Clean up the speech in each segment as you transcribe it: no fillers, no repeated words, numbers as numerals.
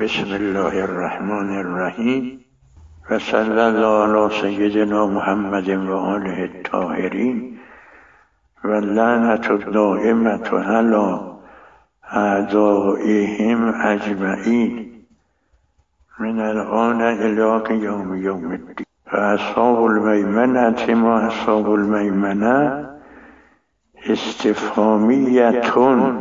بسم الله الرحمن الرحیم و صلی الله علی سیدنا محمد و آله الطاهرین و لعنت الدائمة علی اعدائهم اجمعین من الآن الی قیام الدین. و اصحاب المیمنة ما اصحاب المیمنه استفهامیتون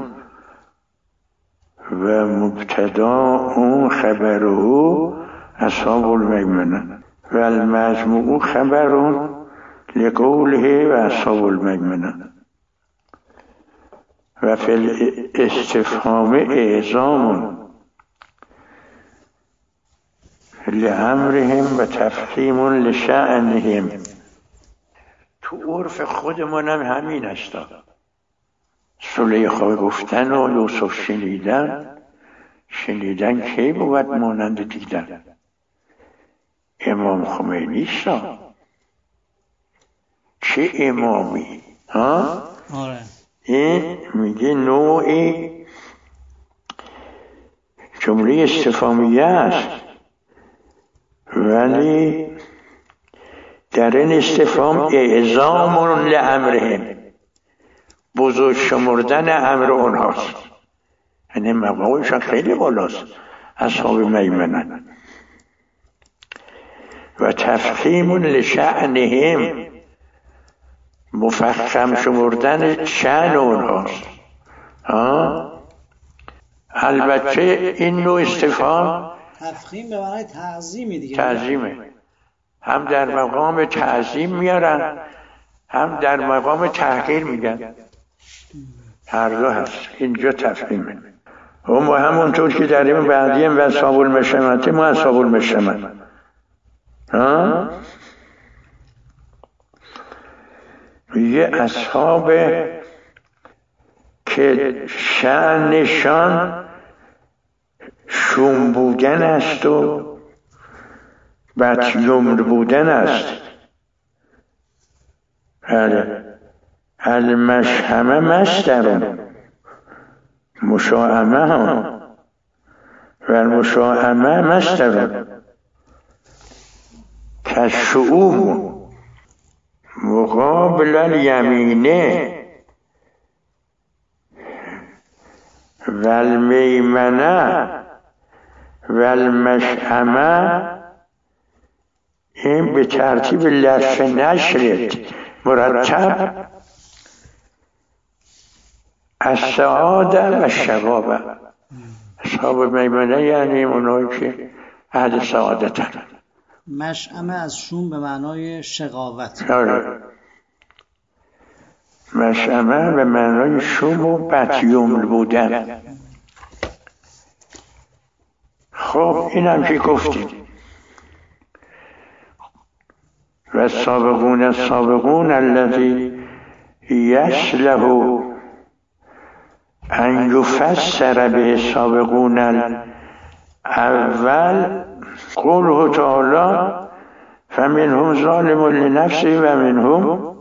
و مبتدا اون خبره اصحاب المیمنه و المجموع خبر لقوله و اصحاب المیمنه و فی الاستفهام اعظام لامرهم و تفخیم لشأنهم. تو عرف خودمون هم همین است. زلیخا گفتن و یوسف شنیدن کی بود مانند دیدن. امام خمینی سا چه امامی ها؟ این میگه نوعی جمله استفهامیه است ولی در این استفهام اعظام لامرهم، بزرگ شمردن امر اونهاست، یعنی مقامشان خیلی بالاست اصحاب میمنه. و تفخیم لشأنهم، مفخم شمردن شأن اونهاست. البته این نوع استفهام تفخیم به معنای تعظیمی دیگه، تعظیمه، هم در مقام تعظیم میارن هم در مقام تحقیر میگن، هر دو هست. اینجا تفخیمه. و همونطور که در این بعدیم و اصحاب المشأمة ما اصحاب المشأمة میگه اصحاب که شأنشان شوم بودن است و بدیوم بودن است. المشحمه مصدر مشاحمه ها و المشاحمه مصدر کالشؤوم مقابل الیمینه و المیمنه و المشحمه. این به ترتیب لفظ نشرت مرتب السعاده و شقاوه. اصحاب میمنه یعنی اونایی که اهل سعادتن. مشأمه از شوم به معنای شقاوت. مشأمه به معنای شوم و بدیوم بودن. خب این هم که گفتیم. و السابقون الذی یصلح ان یفسر به السابقون الاول قوله تعالی فمنهم ظالم لنفسه و منهم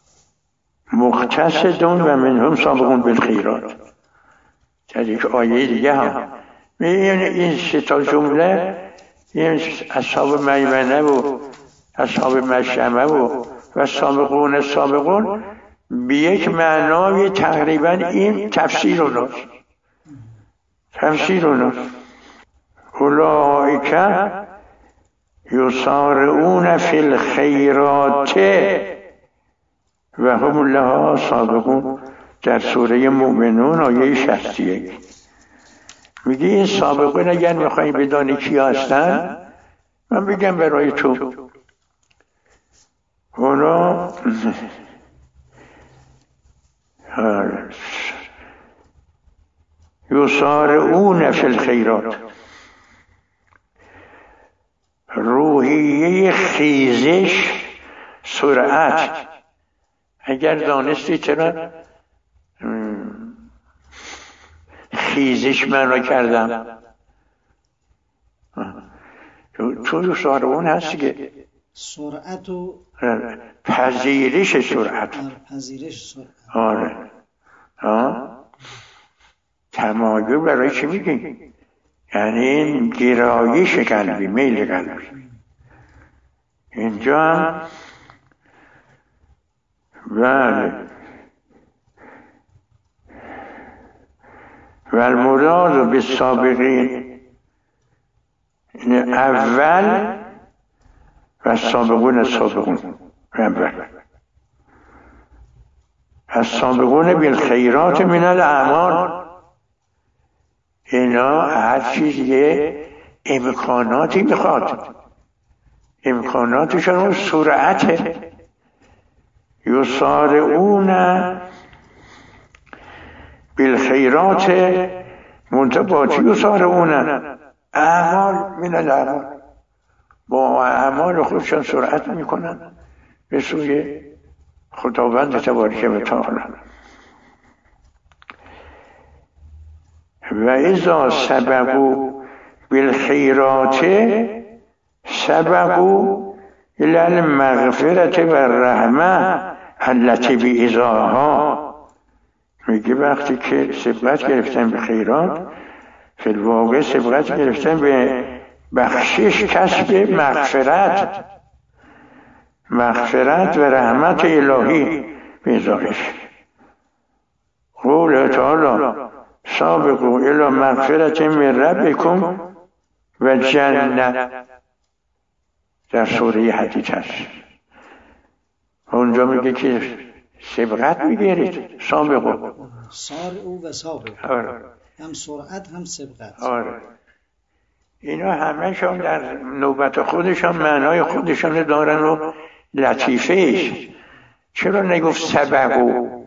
مقتصد و منهم سابقون بالخیرات. در یک آیه دیگه هم این سه تا جمله، این اصحاب میمنه و اصحاب مشأمه و سابقون به یک معنای تقریبا این تفسیر اوناست. اولئک یسارعون فی الخیرات و هم لها سابقون. در سوره مومنون آیه 61 میگه این سابقون اگر میخوایی بدانی کی هستن من بگم برای تو. اونا یسارعون فی الخیرات، روحیه خیزش، سرعت. اگر دانستی چرا خیزش من را کردم، تو یسارعون هستی که سرعت و پذیرش سرعت. آره تمایل برای چی میگی؟ یعنی گرایش قلبی، میل قلبی. اینجا هم بله و المراد بالسابقین اول و سابقون السابقون بالخیرات من الاعمال. اینا هر چیز یه امکاناتی میخواد، امکاناتشون سرعته. یسارعون بالخیرات منتبات یسارعون اعمال من الاعمال، با اعمال خودشان سرعت میکنن به سوی خداوند تبارک و تعالی. و اذا سبقوا بالخیرات سبقوا الى المغفرة و الرحمة التي بإذاها. میگه وقتی که سبقت گرفتن به خیرات، فی الواقع سبقت گرفتن به بخشش، کسب مغفرت و رحمت الهی به ازایش. قول تعالی سابقوا الى مغفرة من ربکم و جنة، در سوره حدید هست. اونجا میگه که سبقت میگیرید، سابقوا سارعوا و سابقوا. آره. هم سرعت هم سبقت. آره. اینا همه‌شون در نوبت خودشون معنای خودشون دارن و لطیفهش. چرا نگفت سبقوا؟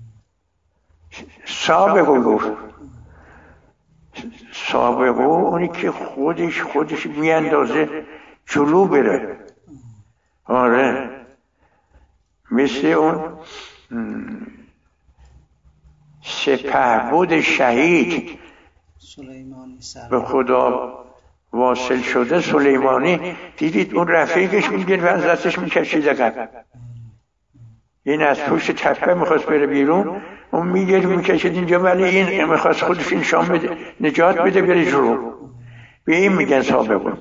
سابقوا گفت. سابقوا اونی که خودش میاندازه جلو بره. آره، مثل اون سپهبد شهید به خدا واصل شده سلیمانی، دیدید اون رفیقش میگه و از دستش میکشید عقب. این از پشت تپه میخواست بره بیرون، اون میگه میکشید اینجا، ولی این میخواست خودش این شام بده، نجات بده بره جلو. به این میگن سابقون.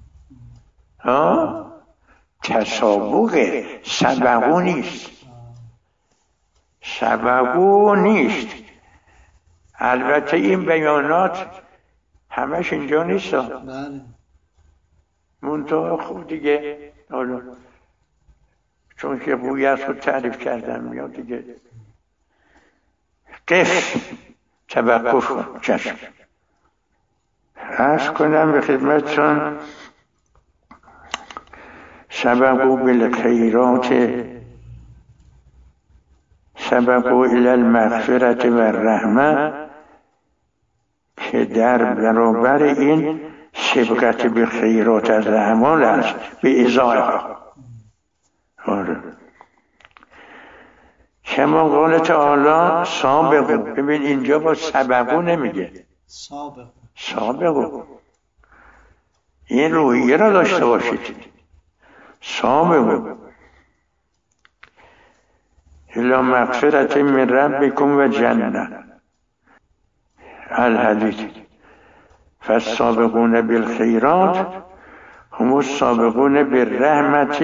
تسابق سبقو نیست. البته این بیانات همش اینجا نیست، منطقه خوب دیگه چون که بویت رو تعریف کردم میاد دیگه. قف توقف چشم. عرض کنم به خدمتتون سبقوا بالخیرات سبقوا الی المغفرة و الرحمة، که در برابر این سبقت به خیرات از اعمال است به ازایها. آره. کما قال تعالی سابقوا. ببین اینجا با سبقوا نمیگه، سابقوا. این روحیه را داشته باشید. سابقوا الی مغفرة من ربکم و جنة الحدید. فالسابقون بالخیرات هم السابقون بالرحمت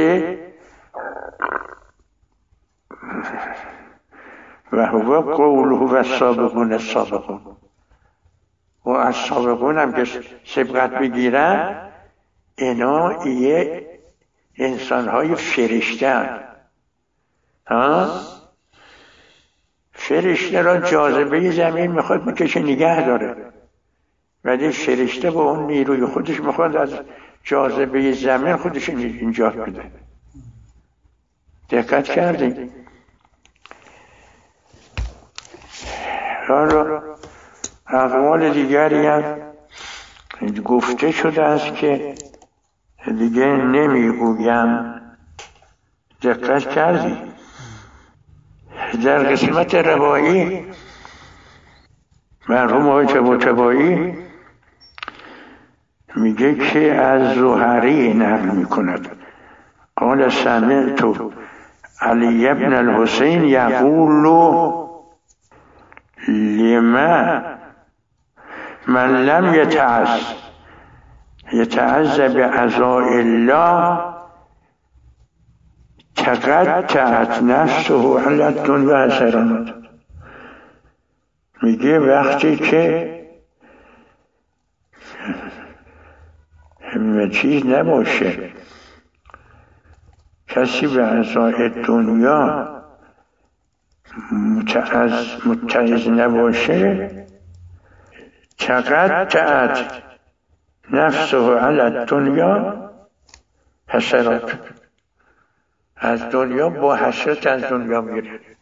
و هو قوله و السابقون السابقون. و از سابقون هم که سبقت بگیرن، اینا یه انسان‌های فرشته. فرشته را جاذبه زمین میخواد بکشه نگه داره، ولی فرشته با اون نیروی خودش میخواد از جاذبه زمین خودش نجات بده. دقت کردیم؟ حالا اقوال دیگری هم گفته شده است که دیگه نمیگویم. دقت کردی؟ در قسمت روایی مرحوم آقای طباطبایی میگه که از زهری نقل میکند قال سمعت علی ابن الحسین یقول لما من لم يتعز بعزاء الله تقطعت نفسه علی الدنیا حسرات. میگه وقتی که چیز نباشه، کسی به عزای دنیا متعز نباشه، تقطعت نفسه علی الدنیا حسرات، از دنیا با حسرت از دنیا میره.